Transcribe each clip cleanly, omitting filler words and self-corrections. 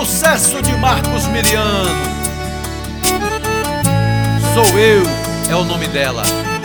Sucesso de Marcos Miliano. Sou eu, é o nome dela.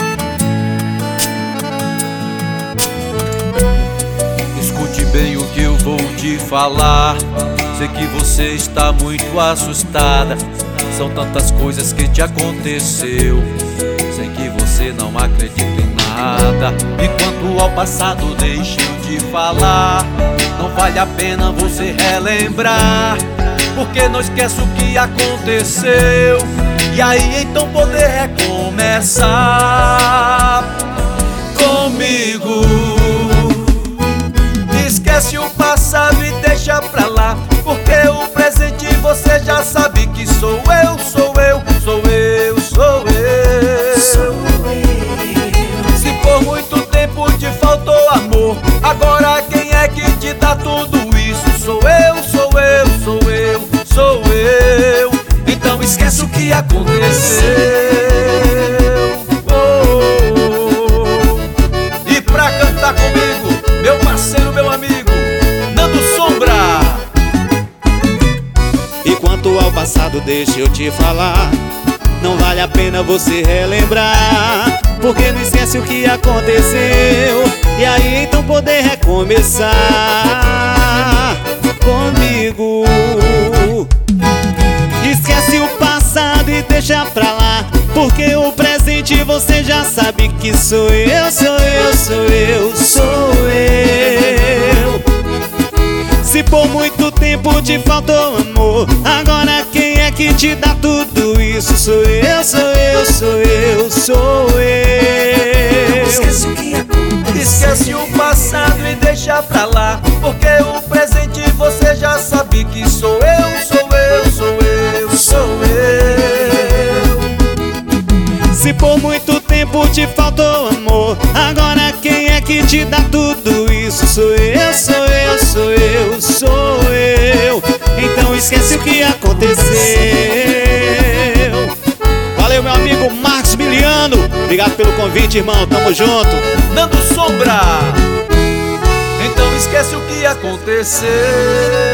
Escute bem o que eu vou te falar. Sei que você está muito assustada. São tantas coisas que te aconteceu. Sei que você não acredita em nada. Enquanto ao passado deixa eu te falar, não vale a pena você relembrar, porque não esquece o que aconteceu, e aí então poder recomeçar comigo. Esquece o passado e deixa pra lá, porque o presente você já sabe que sou eu, sou eu, sou eu, sou eu. Se por muito tempo te faltou amor, agora quem é que te dá tudo isso? Sou eu, sou eu, sou eu, sou eu. Então esquece o que aconteceu. E pra cantar comigo, meu parceiro, meu amigo, Nando Sombra. E quanto ao passado, deixa eu te falar, não vale a pena você relembrar, porque não esquece o que aconteceu, e aí então poder recomeçar comigo. Esquece o passado e deixa pra lá, porque o presente você já sabe que sou eu, sou eu, sou eu, sou eu. Se por muito tempo te faltou amor, agora quem é que te dá tudo isso? Sou eu, sou eu, sou eu, sou eu. Esquece o que aconteceu. Esquece o passado e deixa pra lá, porque o presente você já sabe que sou eu, sou eu, sou eu, sou eu. Se por muito tempo te faltou amor, agora quem é que te dá tudo isso? Sou eu, sou eu, sou eu, sou eu. Então esquece o que aconteceu. Valeu, meu amigo Marcos Miliano. Obrigado pelo convite, irmão, tamo junto. Nando Sombra. Então esquece o que aconteceu.